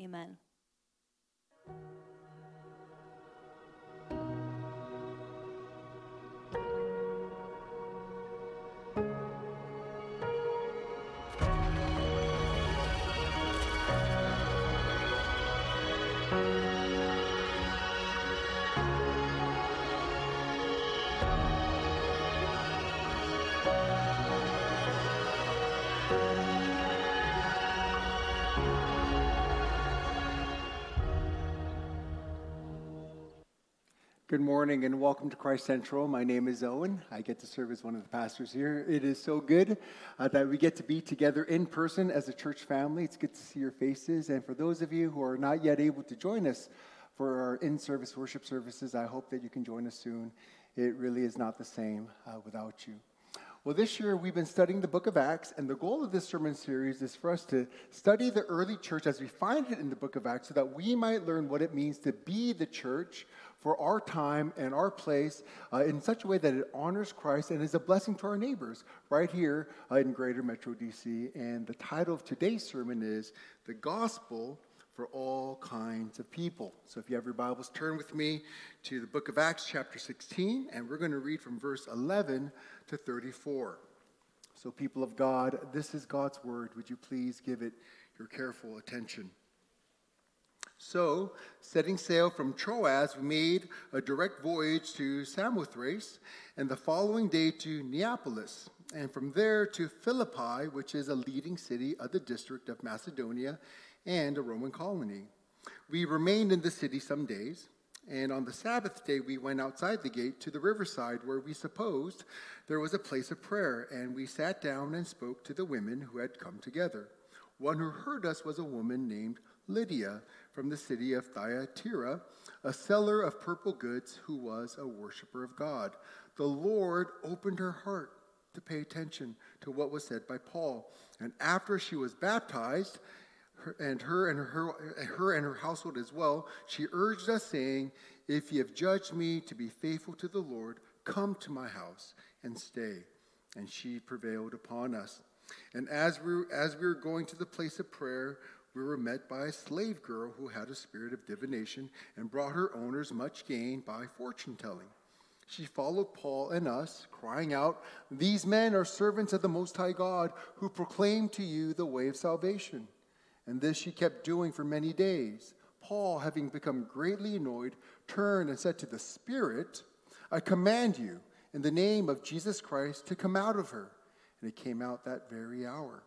Amen. Good morning and welcome to Christ Central. My name is Owen. I get to serve as one of the pastors here. It is so good that we get to be together in person as a church family. It's good to see your faces. And for those of you who are not yet able to join us for our in-service worship services, I hope that you can join us soon. It really is not the same without you. Well, this year we've been studying the book of Acts, and the goal of this sermon series is for us to study the early church as we find it in the book of Acts so that we might learn what it means to be the church for our time and our place in such a way that it honors Christ and is a blessing to our neighbors right here in Greater Metro DC. And the title of today's sermon is The Gospel for All Kinds of People. So if you have your Bibles, turn with me to the book of Acts chapter 16, and we're going to read from verse 11 to 34. So people of God, this is God's word. Would you please give it your careful attention? So, setting sail from Troas, we made a direct voyage to Samothrace, and the following day to Neapolis, and from there to Philippi, which is a leading city of the district of Macedonia and a Roman colony. We remained in the city some days, and on the Sabbath day we went outside the gate to the riverside where we supposed there was a place of prayer, and we sat down and spoke to the women who had come together. One who heard us was a woman named Lydia from the city of Thyatira, a seller of purple goods who was a worshiper of God. The Lord opened her heart to pay attention to what was said by Paul, and after she was baptized, her and her household as well, she urged us, saying, "If you have judged me to be faithful to the Lord, come to my house and stay." And she prevailed upon us. And as we were going to the place of prayer, we were met by a slave girl who had a spirit of divination and brought her owners much gain by fortune-telling. She followed Paul and us, crying out, "These men are servants of the Most High God, who proclaim to you the way of salvation." And this she kept doing for many days. Paul, having become greatly annoyed, turned and said to the spirit, "I command you, in the name of Jesus Christ, to come out of her." And it came out that very hour.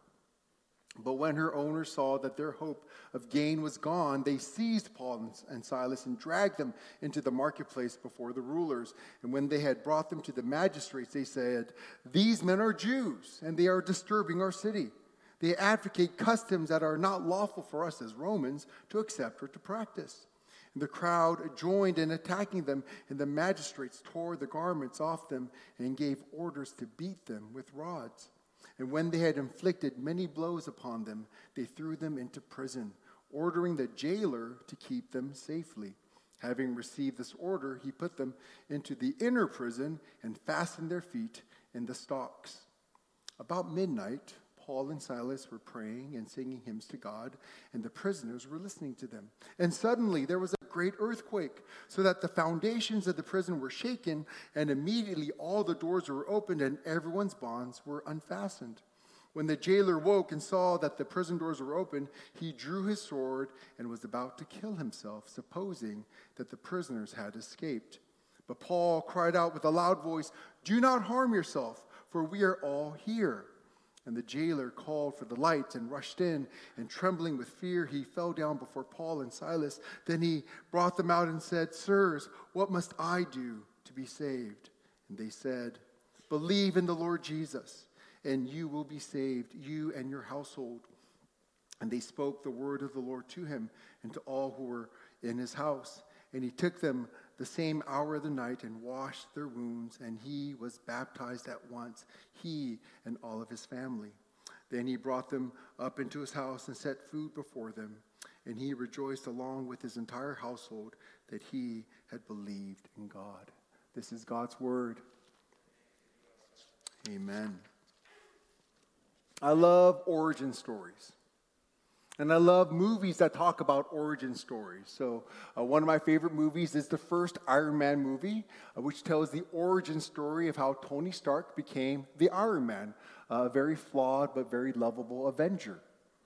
But when her owners saw that their hope of gain was gone, they seized Paul and Silas and dragged them into the marketplace before the rulers. And when they had brought them to the magistrates, they said, "These men are Jews, and they are disturbing our city. They advocate customs that are not lawful for us as Romans to accept or to practice." And the crowd joined in attacking them, and the magistrates tore the garments off them and gave orders to beat them with rods. And when they had inflicted many blows upon them, they threw them into prison, ordering the jailer to keep them safely. Having received this order, he put them into the inner prison and fastened their feet in the stocks. About midnight, Paul and Silas were praying and singing hymns to God, and the prisoners were listening to them. And suddenly there was a great earthquake, so that the foundations of the prison were shaken, and immediately all the doors were opened and everyone's bonds were unfastened. When the jailer woke and saw that the prison doors were open, he drew his sword and was about to kill himself, supposing that the prisoners had escaped. But Paul cried out with a loud voice, "Do not harm yourself, for we are all here." And the jailer called for the lights and rushed in, and trembling with fear, he fell down before Paul and Silas. Then he brought them out and said, "Sirs, what must I do to be saved?" And they said, "Believe in the Lord Jesus, and you will be saved, you and your household." And they spoke the word of the Lord to him and to all who were in his house. And he took them the same hour of the night and washed their wounds, and he was baptized at once, he and all of his family. Then he brought them up into his house and set food before them, and he rejoiced along with his entire household that he had believed in God. This is God's word. Amen. I love origin stories. And I love movies that talk about origin stories. So one of my favorite movies is the first Iron Man movie, which tells the origin story of how Tony Stark became the Iron Man, a very flawed but very lovable Avenger.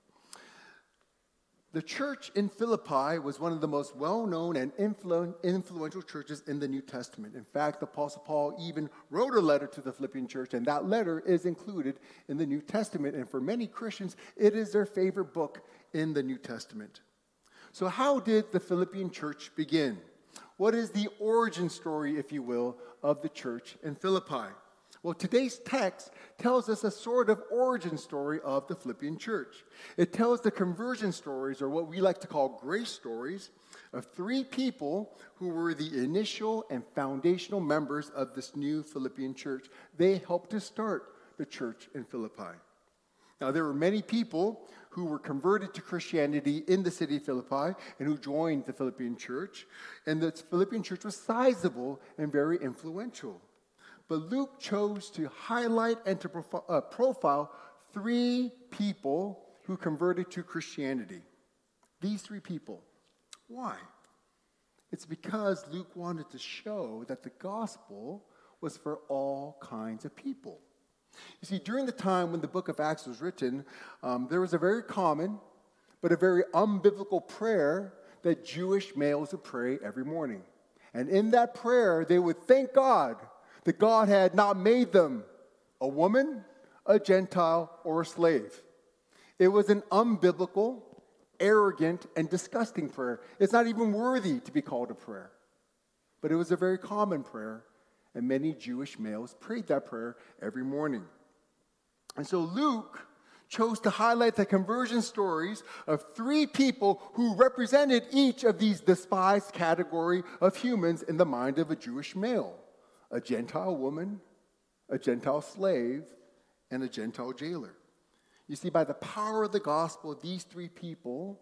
The church in Philippi was one of the most well-known and influential churches in the New Testament. In fact, the Apostle Paul even wrote a letter to the Philippian church, and that letter is included in the New Testament. And for many Christians, it is their favorite book in the New Testament. So how did the Philippian church begin? What is the origin story, if you will, of the church in Philippi? Well, today's text tells us a sort of origin story of the Philippian church. It tells the conversion stories, or what we like to call grace stories, of three people who were the initial and foundational members of this new Philippian church. They helped to start the church in Philippi. Now, there were many people who were converted to Christianity in the city of Philippi and who joined the Philippian church. And the Philippian church was sizable and very influential. But Luke chose to highlight and to profile three people who converted to Christianity. These three people. Why? It's because Luke wanted to show that the gospel was for all kinds of people. You see, during the time when the book of Acts was written, there was a very common but a very unbiblical prayer that Jewish males would pray every morning. And in that prayer, they would thank God that God had not made them a woman, a Gentile, or a slave. It was an unbiblical, arrogant, and disgusting prayer. It's not even worthy to be called a prayer. But it was a very common prayer, and many Jewish males prayed that prayer every morning. And so Luke chose to highlight the conversion stories of three people who represented each of these despised category of humans in the mind of a Jewish male: a Gentile woman, a Gentile slave, and a Gentile jailer. You see, by the power of the gospel, these three people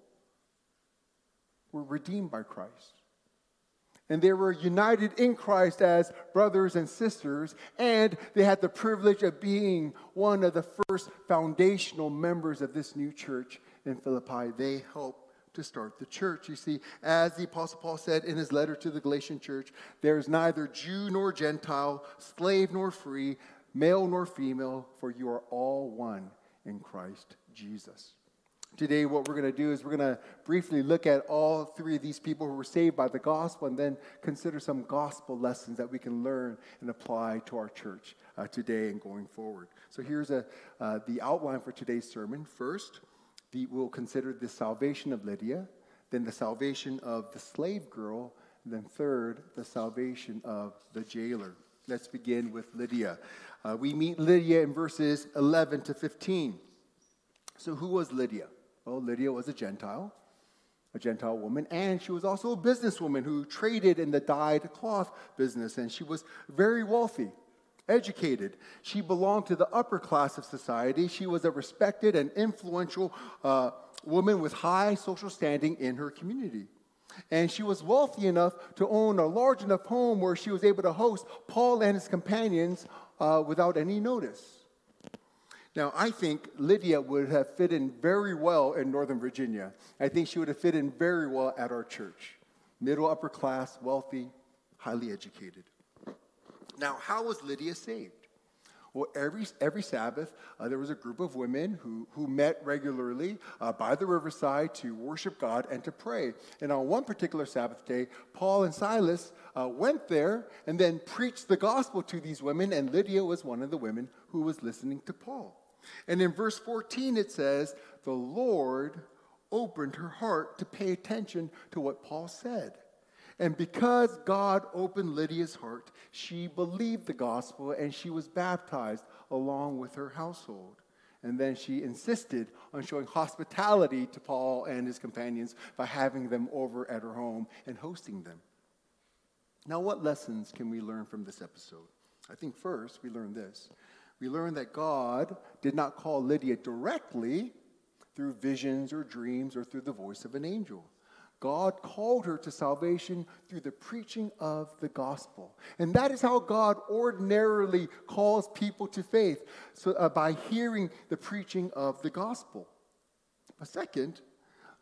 were redeemed by Christ. And they were united in Christ as brothers and sisters, and they had the privilege of being one of the first foundational members of this new church in Philippi. They helped to start the church. You see, as the Apostle Paul said in his letter to the Galatian church, there is neither Jew nor Gentile, slave nor free, male nor female, for you are all one in Christ Jesus. Today, what we're going to do is we're going to briefly look at all three of these people who were saved by the gospel, and then consider some gospel lessons that we can learn and apply to our church today and going forward. So here's the outline for today's sermon. First, we'll consider the salvation of Lydia, then the salvation of the slave girl, and then third, the salvation of the jailer. Let's begin with Lydia. We meet Lydia in verses 11 to 15. So who was Lydia? Well, Lydia was a Gentile woman, and she was also a businesswoman who traded in the dyed cloth business, and she was very wealthy, educated. She belonged to the upper class of society. She was a respected and influential woman with high social standing in her community. And she was wealthy enough to own a large enough home where she was able to host Paul and his companions without any notice. Now, I think Lydia would have fit in very well in Northern Virginia. I think she would have fit in very well at our church. Middle, upper class, wealthy, highly educated. Now, how was Lydia saved? Well, every Sabbath, there was a group of women who met regularly by the riverside to worship God and to pray. And on one particular Sabbath day, Paul and Silas went there and then preached the gospel to these women, and Lydia was one of the women who was listening to Paul. And in verse 14, it says, the Lord opened her heart to pay attention to what Paul said. And because God opened Lydia's heart, she believed the gospel and she was baptized along with her household. And then she insisted on showing hospitality to Paul and his companions by having them over at her home and hosting them. Now, what lessons can we learn from this episode? I think first we learn this. We learn that God did not call Lydia directly through visions or dreams or through the voice of an angel. God called her to salvation through the preaching of the gospel. And that is how God ordinarily calls people to faith, so by hearing the preaching of the gospel. But second,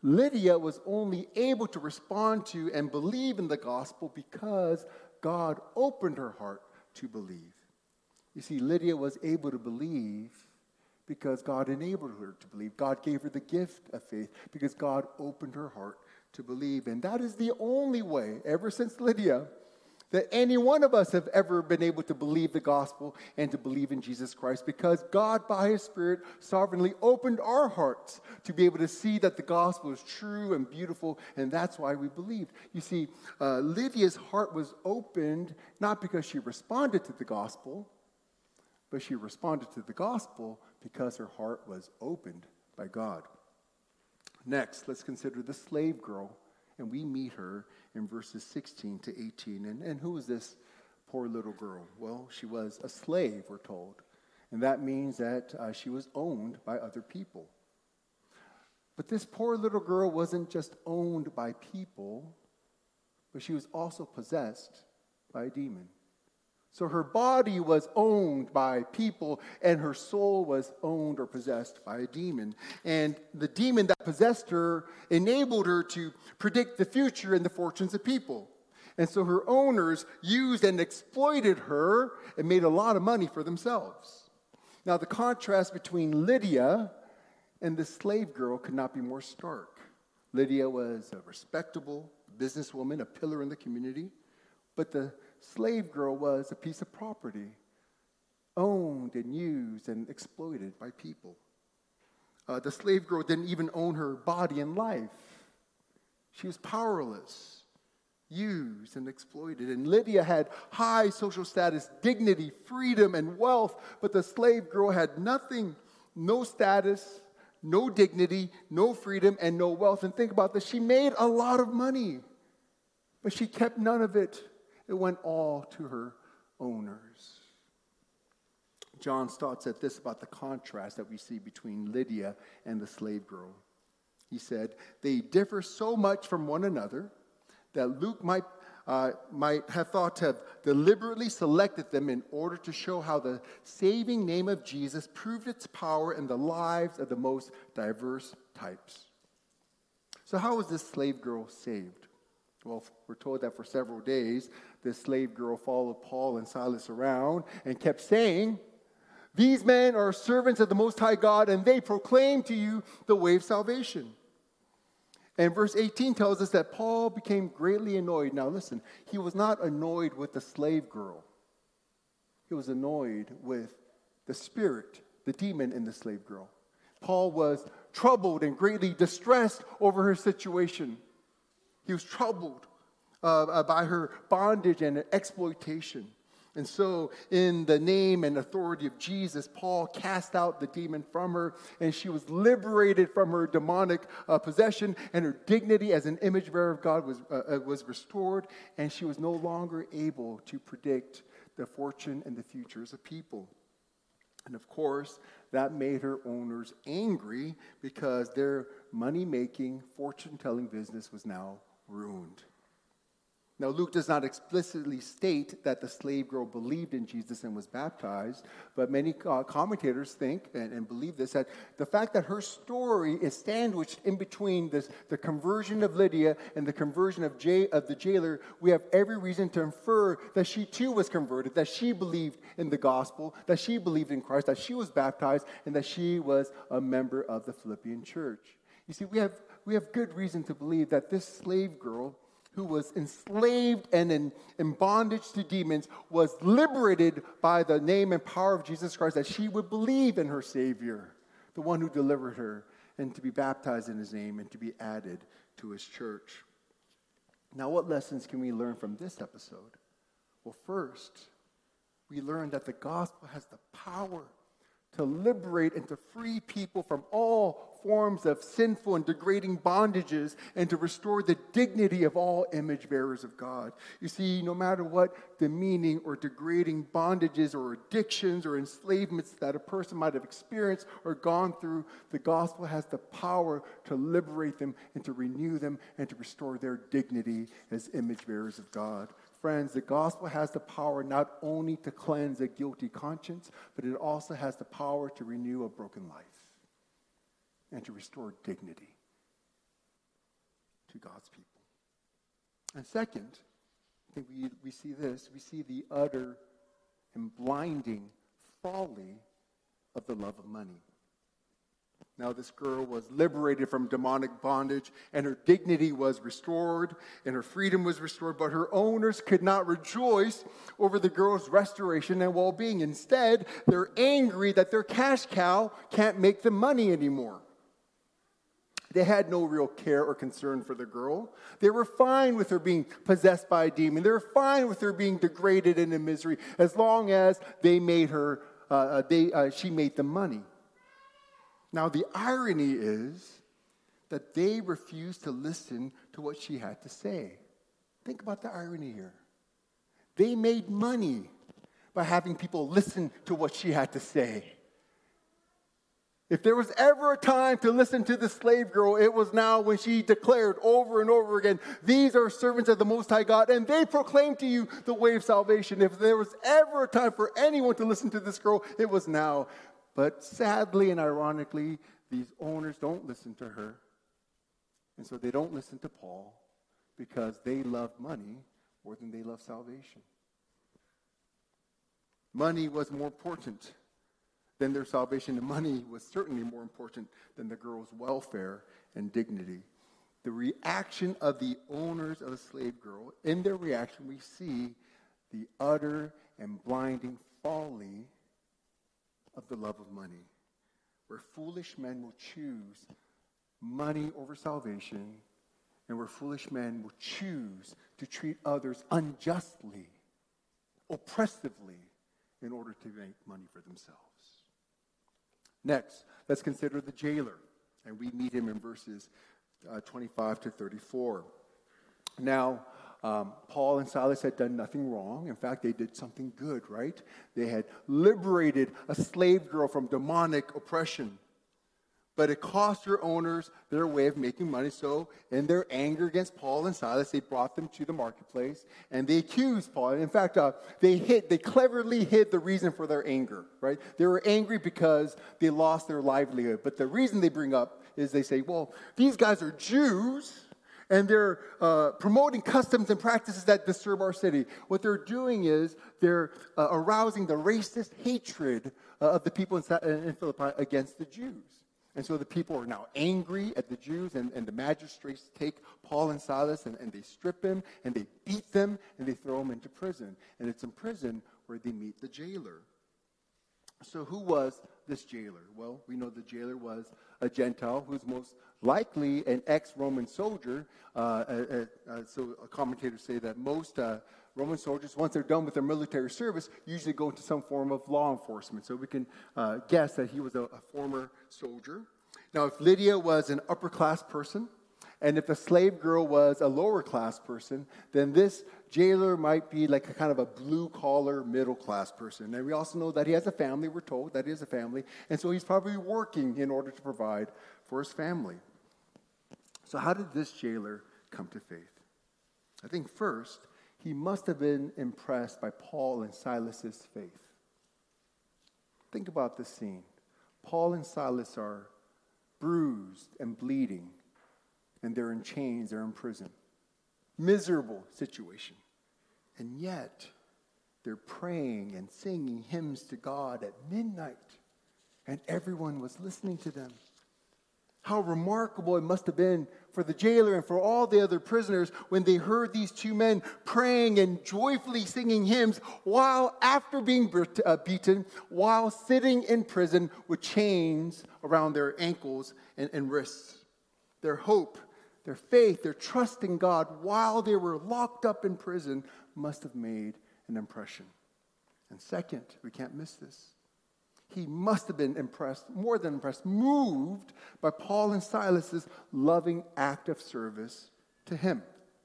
Lydia was only able to respond to and believe in the gospel because God opened her heart to believe. You see, Lydia was able to believe because God enabled her to believe. God gave her the gift of faith because God opened her heart to believe. And that is the only way, ever since Lydia, that any one of us have ever been able to believe the gospel and to believe in Jesus Christ, because God, by his Spirit, sovereignly opened our hearts to be able to see that the gospel is true and beautiful, and that's why we believed. You see, Lydia's heart was opened not because she responded to the gospel, but she responded to the gospel because her heart was opened by God. Next, let's consider the slave girl, and we meet her in verses 16 to 18. And who is this poor little girl? Well, she was a slave, we're told. And that means that she was owned by other people. But this poor little girl wasn't just owned by people, but she was also possessed by a demon. So her body was owned by people, and her soul was owned or possessed by a demon. And the demon that possessed her enabled her to predict the future and the fortunes of people. And so her owners used and exploited her and made a lot of money for themselves. Now, the contrast between Lydia and the slave girl could not be more stark. Lydia was a respectable businesswoman, a pillar in the community, but the slave girl was a piece of property owned and used and exploited by people. The slave girl didn't even own her body and life. She was powerless, used and exploited. And Lydia had high social status, dignity, freedom, and wealth, but the slave girl had nothing, no status, no dignity, no freedom, and no wealth. And think about this, she made a lot of money, but she kept none of it. It went all to her owners. John Stott said this about the contrast that we see between Lydia and the slave girl. He said, they differ so much from one another that Luke might have thought to have deliberately selected them in order to show how the saving name of Jesus proved its power in the lives of the most diverse types. So how was this slave girl saved? Well, we're told that for several days, this slave girl followed Paul and Silas around and kept saying, these men are servants of the Most High God, and they proclaim to you the way of salvation. And verse 18 tells us that Paul became greatly annoyed. Now listen, he was not annoyed with the slave girl. He was annoyed with the spirit, the demon in the slave girl. Paul was troubled and greatly distressed over her situation. He was troubled by her bondage and exploitation. And so, in the name and authority of Jesus, Paul cast out the demon from her, and she was liberated from her demonic possession, and her dignity as an image bearer of God was restored, and she was no longer able to predict the fortune and the futures of people. And of course, that made her owners angry because their money-making, fortune-telling business was now ruined. Now, Luke does not explicitly state that the slave girl believed in Jesus and was baptized, but many commentators think and believe this, that the fact that her story is sandwiched in between the conversion of Lydia and the conversion of the jailer, we have every reason to infer that she too was converted, that she believed in the gospel, that she believed in Christ, that she was baptized, and that she was a member of the Philippian church. You see, we have good reason to believe that this slave girl, who was enslaved and in bondage to demons, was liberated by the name and power of Jesus Christ, that she would believe in her Savior, the one who delivered her, and to be baptized in his name and to be added to his church. Now, what lessons can we learn from this episode? Well, first, we learn that the gospel has the power to liberate and to free people from all forms of sinful and degrading bondages and to restore the dignity of all image bearers of God. You see, no matter what demeaning or degrading bondages or addictions or enslavements that a person might have experienced or gone through, the gospel has the power to liberate them and to renew them and to restore their dignity as image bearers of God. Friends, the gospel has the power not only to cleanse a guilty conscience, but it also has the power to renew a broken life and to restore dignity. to God's people. And second, I think we see this. We see the utter and blinding folly of the love of money. Now, this girl was liberated from demonic bondage, and her dignity was restored, and her freedom was restored, but her owners could not rejoice over the girl's restoration and well-being. Instead, they're angry that their cash cow can't make them money anymore. They had no real care or concern for the girl. They were fine with her being possessed by a demon. They were fine with her being degraded and in misery as long as they made her, she made them money. Now, the irony is that they refused to listen to what she had to say. Think about the irony here. They made money by having people listen to what she had to say. If there was ever a time to listen to the slave girl, it was now when she declared over and over again, "These are servants of the Most High God, and they proclaim to you the way of salvation." If there was ever a time for anyone to listen to this girl, it was now. But sadly and ironically, these owners don't listen to her. And so they don't listen to Paul because they love money more than they love salvation. Money was more important than their salvation, and money was certainly more important than the girl's welfare and dignity. The reaction of the owners of the slave girl, in their reaction, we see the utter and blinding folly of the love of money, where foolish men will choose money over salvation, and where foolish men will choose to treat others unjustly, oppressively, in order to make money for themselves. Next, let's consider the jailer, and we meet him in verses 25 to 34. Now, Paul and Silas had done nothing wrong. In fact, they did something good, right? They had liberated a slave girl from demonic oppression. But it cost her owners their way of making money. So in their anger against Paul and Silas, they brought them to the marketplace, and they accused Paul. In fact, they cleverly hid the reason for their anger, right? They were angry because they lost their livelihood. But the reason they bring up is they say, well, these guys are Jews, and they're promoting customs and practices that disturb our city. What they're doing is they're arousing the racist hatred of the people in Philippi against the Jews. And so the people are now angry at the Jews, and the magistrates take Paul and Silas, and they strip him, and they beat them, and they throw them into prison. And it's in prison where they meet the jailer. So who was this jailer? Well, we know the jailer was a Gentile who's most likely an ex-Roman soldier. So commentators say that most Roman soldiers, once they're done with their military service, usually go into some form of law enforcement. So we can guess that he was a former soldier. Now, if Lydia was an upper-class person, and if the slave girl was a lower-class person, then this jailer might be like a kind of a blue-collar, middle-class person. And we also know that he has a family. We're told that he has a family. And so he's probably working in order to provide for his family. So how did this jailer come to faith? I think first, he must have been impressed by Paul and Silas's faith. Think about this scene. Paul and Silas are bruised and bleeding, and they're in chains, they're in prison. Miserable situation. And yet, they're praying and singing hymns to God at midnight, and everyone was listening to them. How remarkable it must have been for the jailer and for all the other prisoners when they heard these two men praying and joyfully singing hymns while after being beaten, while sitting in prison with chains around their ankles and wrists. Their hope, their faith, their trust in God while they were locked up in prison must have made an impression. And second, we can't miss this. He must have been impressed, more than impressed, moved by Paul and Silas's loving act of service to him.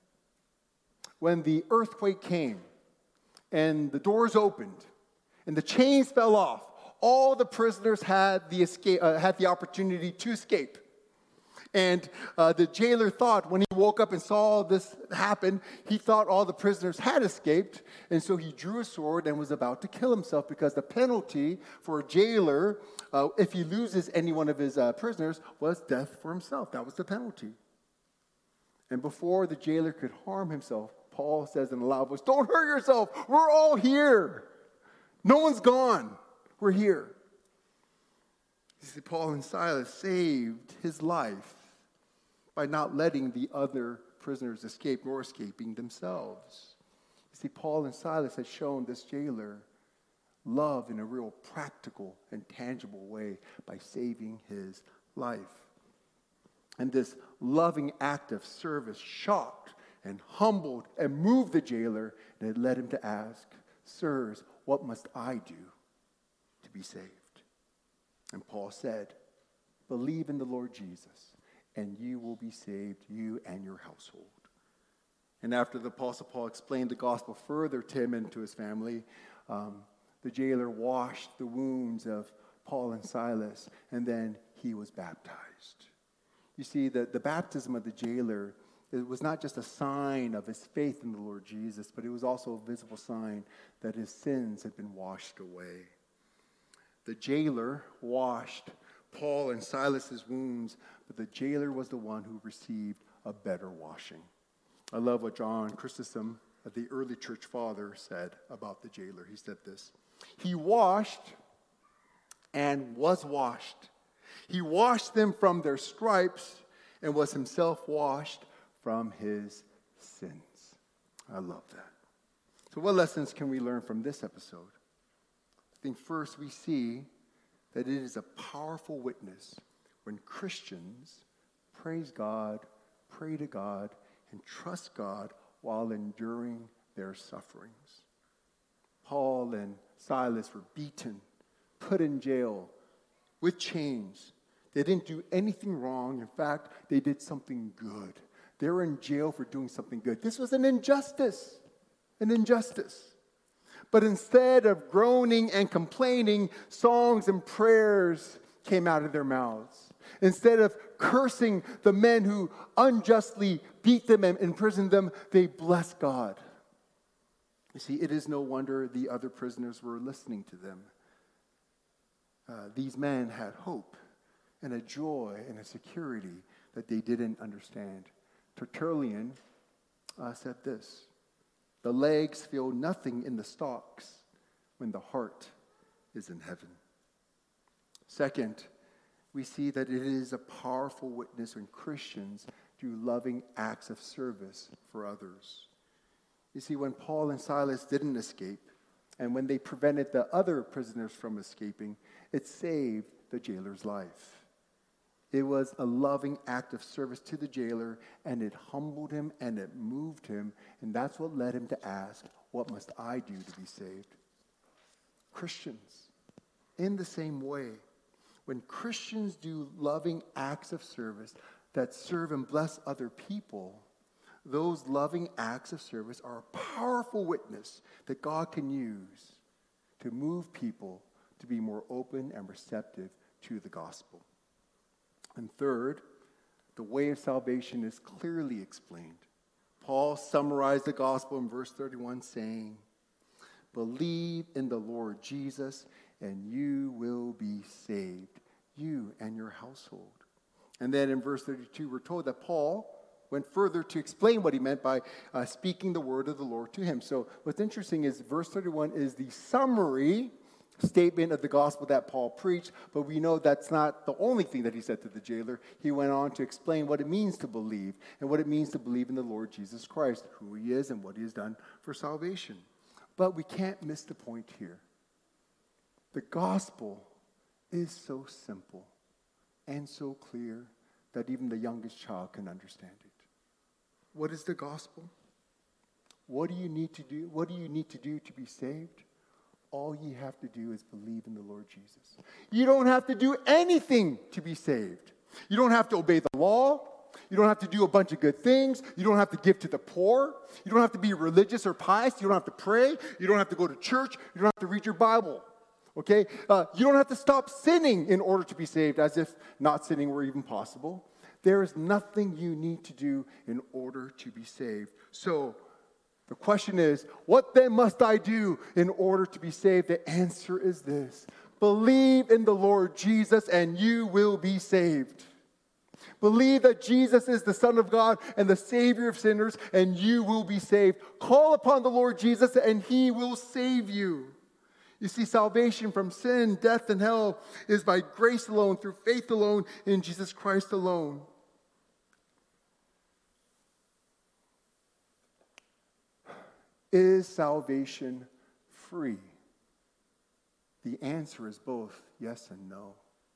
When the earthquake came and the doors opened and the chains fell off, all the prisoners had the opportunity to escape. And the jailer thought, when he woke up and saw this happen, he thought all the prisoners had escaped. And so he drew a sword and was about to kill himself, because the penalty for a jailer, if he loses any one of his prisoners, was death for himself. That was the penalty. And before the jailer could harm himself, Paul says in a loud voice, "Don't hurt yourself. We're all here. No one's gone. We're here." You see, Paul and Silas saved his life by not letting the other prisoners escape, nor escaping themselves. You see, Paul and Silas had shown this jailer love in a real practical and tangible way by saving his life. And this loving act of service shocked and humbled and moved the jailer, and it led him to ask, "Sirs, what must I do to be saved?" And Paul said, "Believe in the Lord Jesus, and you will be saved, you and your household." And after the Apostle Paul explained the gospel further to him and to his family, the jailer washed the wounds of Paul and Silas, and then he was baptized. You see, the baptism of the jailer, it was not just a sign of his faith in the Lord Jesus, but it was also a visible sign that his sins had been washed away. The jailer washed Paul and Silas's wounds, but the jailer was the one who received a better washing. I love what John Chrysostom, the early church father, said about the jailer. He said this: "He washed and was washed. He washed them from their stripes and was himself washed from his sins." I love that. So what lessons can we learn from this episode? I think first we see that it is a powerful witness when Christians praise God, pray to God, and trust God while enduring their sufferings. Paul and Silas were beaten, put in jail, with chains. They didn't do anything wrong. In fact, they did something good. They were in jail for doing something good. This was an injustice. But instead of groaning and complaining, songs and prayers came out of their mouths. Instead of cursing the men who unjustly beat them and imprisoned them, they blessed God. You see, it is no wonder the other prisoners were listening to them. These men had hope and a joy and a security that they didn't understand. Tertullian said this: "The legs feel nothing in the stocks when the heart is in heaven." Second, we see that it is a powerful witness when Christians do loving acts of service for others. You see, when Paul and Silas didn't escape, and when they prevented the other prisoners from escaping, it saved the jailer's life. It was a loving act of service to the jailer, and it humbled him and it moved him, and that's what led him to ask, "What must I do to be saved?" Christians, in the same way, when Christians do loving acts of service that serve and bless other people, those loving acts of service are a powerful witness that God can use to move people to be more open and receptive to the gospel. And third, the way of salvation is clearly explained. Paul summarized the gospel in verse 31 saying, "Believe in the Lord Jesus and you will be saved, you and your household." And then in verse 32, we're told that Paul went further to explain what he meant by speaking the word of the Lord to him. So what's interesting is verse 31 is the summary statement of the gospel that Paul preached, but we know that's not the only thing that he said to the jailer. He went on to explain what it means to believe and what it means to believe in the Lord Jesus Christ, who he is and what he has done for salvation. But we can't miss the point here. The gospel is so simple and so clear that even the youngest child can understand it. What is the gospel? What do you need to do? What do you need to do to be saved? All you have to do is believe in the Lord Jesus. You don't have to do anything to be saved. You don't have to obey the law. You don't have to do a bunch of good things. You don't have to give to the poor. You don't have to be religious or pious. You don't have to pray. You don't have to go to church. You don't have to read your Bible. Okay? You don't have to stop sinning in order to be saved, as if not sinning were even possible. There is nothing you need to do in order to be saved. So, the question is, what then must I do in order to be saved? The answer is this: believe in the Lord Jesus and you will be saved. Believe that Jesus is the Son of God and the Savior of sinners, and you will be saved. Call upon the Lord Jesus, and He will save you. You see, salvation from sin, death, and hell is by grace alone, through faith alone, in Jesus Christ alone. Is salvation free? The answer is both yes and no.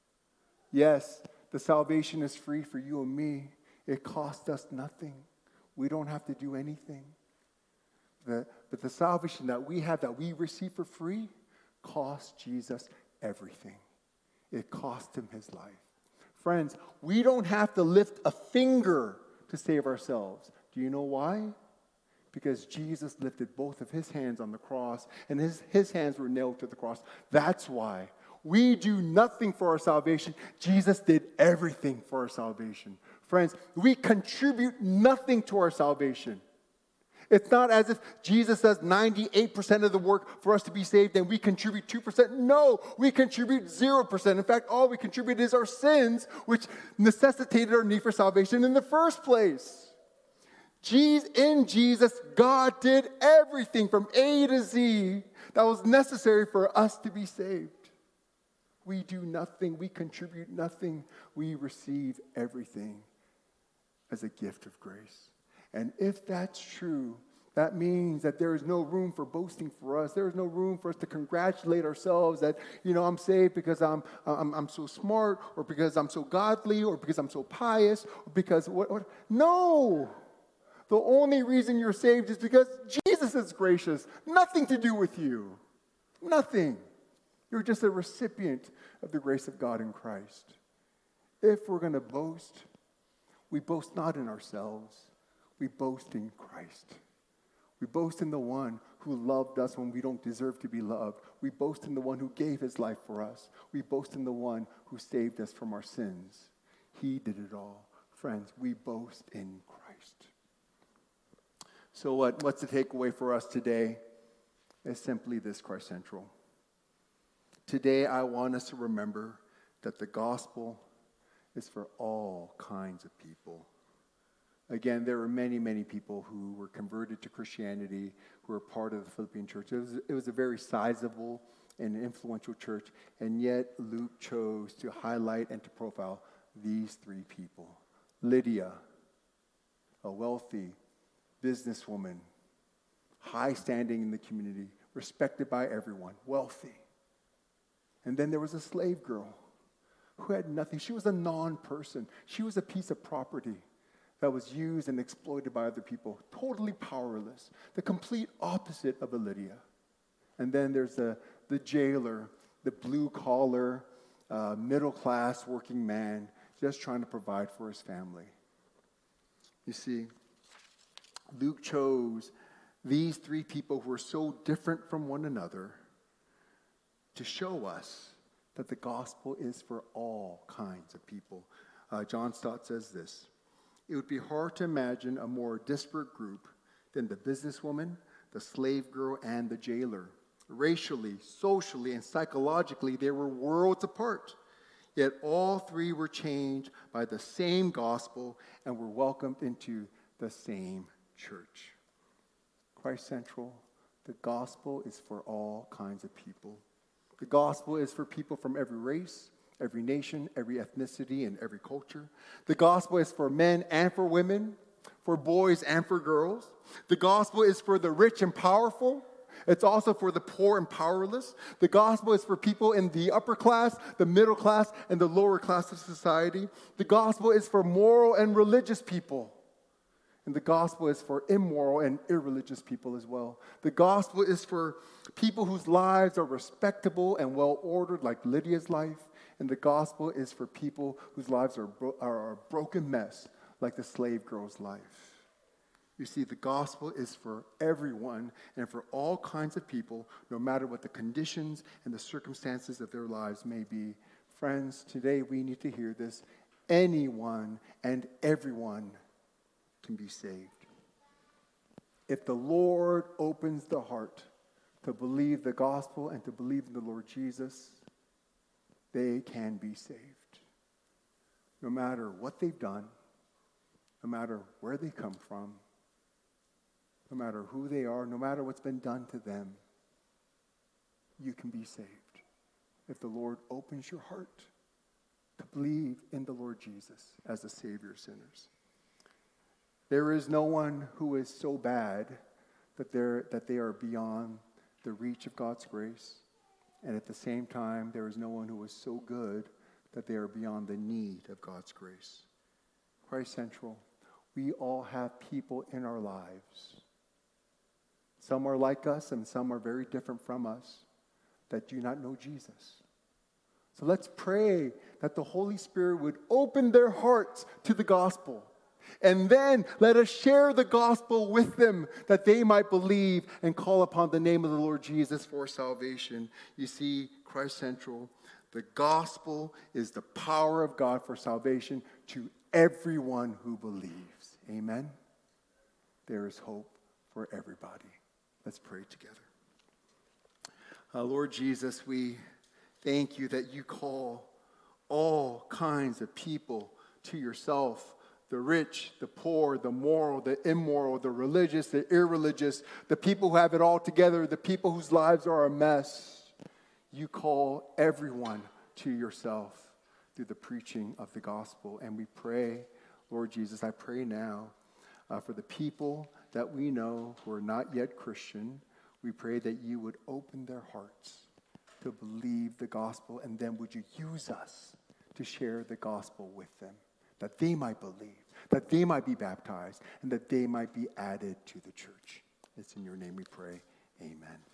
Yes, the salvation is free for you and me. It cost us nothing. We don't have to do anything. But the salvation that we have, that we receive for free, cost Jesus everything. It cost him his life. Friends, we don't have to lift a finger to save ourselves. Do you know why? Because Jesus lifted both of his hands on the cross, and his hands were nailed to the cross. That's why. We do nothing for our salvation. Jesus did everything for our salvation. Friends, we contribute nothing to our salvation. It's not as if Jesus does 98% of the work for us to be saved and we contribute 2%. No, we contribute 0%. In fact, all we contribute is our sins, which necessitated our need for salvation in the first place. In Jesus, God did everything from A to Z that was necessary for us to be saved. We do nothing. We contribute nothing. We receive everything as a gift of grace. And if that's true, that means that there is no room for boasting for us. There is no room for us to congratulate ourselves that, I'm saved because I'm so smart, or because I'm so godly, or because I'm so pious, or because what? No. The only reason you're saved is because Jesus is gracious. Nothing to do with you. Nothing. You're just a recipient of the grace of God in Christ. If we're going to boast, we boast not in ourselves. We boast in Christ. We boast in the one who loved us when we don't deserve to be loved. We boast in the one who gave his life for us. We boast in the one who saved us from our sins. He did it all. Friends, we boast in Christ. So what's the takeaway for us today? It's simply this, Christ Central. Today, I want us to remember that the gospel is for all kinds of people. Again, there were many, many people who were converted to Christianity, who were part of the Philippian church. It was a very sizable and influential church, and yet Luke chose to highlight and to profile these three people. Lydia, a wealthy businesswoman, high standing in the community, respected by everyone, wealthy. And then there was a slave girl who had nothing. She was a non-person. She was a piece of property that was used and exploited by other people, totally powerless, the complete opposite of a Lydia. And then there's the jailer, the blue-collar, middle-class working man, just trying to provide for his family. You see, Luke chose these three people who were so different from one another to show us that the gospel is for all kinds of people. John Stott says this: it would be hard to imagine a more disparate group than the businesswoman, the slave girl, and the jailer. Racially, socially, and psychologically, they were worlds apart. Yet all three were changed by the same gospel and were welcomed into the same church. Christ Central, the gospel is for all kinds of people. The gospel is for people from every race, every nation, every ethnicity, and every culture. The gospel is for men and for women, for boys and for girls. The gospel is for the rich and powerful. It's also for the poor and powerless. The gospel is for people in the upper class, the middle class, and the lower class of society. The gospel is for moral and religious people. And the gospel is for immoral and irreligious people as well. The gospel is for people whose lives are respectable and well-ordered, like Lydia's life. And the gospel is for people whose lives are a broken mess, like the slave girl's life. You see, the gospel is for everyone and for all kinds of people, no matter what the conditions and the circumstances of their lives may be. Friends, today we need to hear this. Anyone and everyone can be saved. If the Lord opens the heart to believe the gospel and to believe in the Lord Jesus, they can be saved. no matter what they've done, no matter where they come from, no matter who they are, no matter what's been done to them, you can be saved if the Lord opens your heart to believe in the Lord Jesus as the Savior of sinners. There is no one who is so bad that they are beyond the reach of God's grace. And at the same time, there is no one who is so good that they are beyond the need of God's grace. Christ Central, we all have people in our lives. Some are like us and some are very different from us that do not know Jesus. So let's pray that the Holy Spirit would open their hearts to the gospel. And then let us share the gospel with them that they might believe and call upon the name of the Lord Jesus for salvation. You see, Christ Central, the gospel is the power of God for salvation to everyone who believes. Amen? There is hope for everybody. Let's pray together. Lord Jesus, we thank you that you call all kinds of people to yourself. The rich, the poor, the moral, the immoral, the religious, the irreligious, the people who have it all together, the people whose lives are a mess. You call everyone to yourself through the preaching of the gospel. And we pray, Lord Jesus, I pray now for the people that we know who are not yet Christian. We pray that you would open their hearts to believe the gospel, and then would you use us to share the gospel with them, that they might believe, that they might be baptized, and that they might be added to the church. It's in your name we pray. Amen.